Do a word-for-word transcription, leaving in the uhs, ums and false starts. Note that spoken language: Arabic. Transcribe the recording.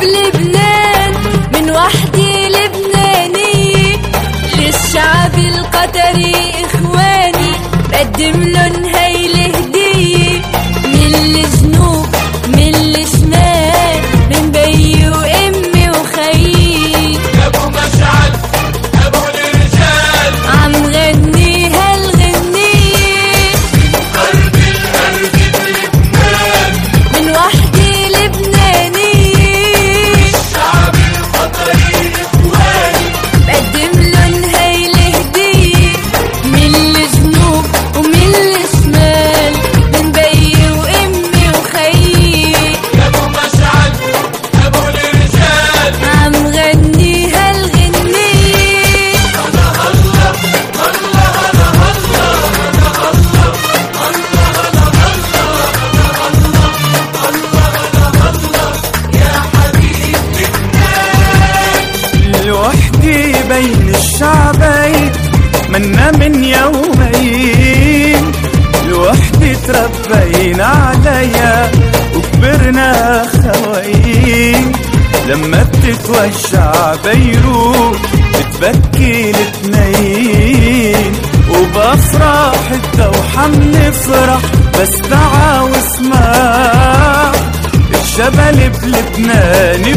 لبنان من وحدي لبنانية، للشعب القطري إخواني بقدم لن هاي الهدية. من الجنوب من الشمال، من بيي وأمي وخيي، أبو مشعل أبو الرجال عم غني هالغنية. قلب الأرض بلبنان من وحدي لبنانية، الشعب القطري إخواني بقدم لن هاي الهدية. من الجنوب ومن الشمال، من بيي وأمي وخيي، أبو مشعل أبو الرجال عم غني هالغنية. الله الله الله يا حبيب لبنان. لوحدي بين الشعبين منا من يومين، لوحدي تربينا عليا وكبرنا خوين. لما بتتوجع بيروت بتبكي الاتنين، وبأفراح الدوحة منفرح بس تعا واسمع. الجبل بلبنان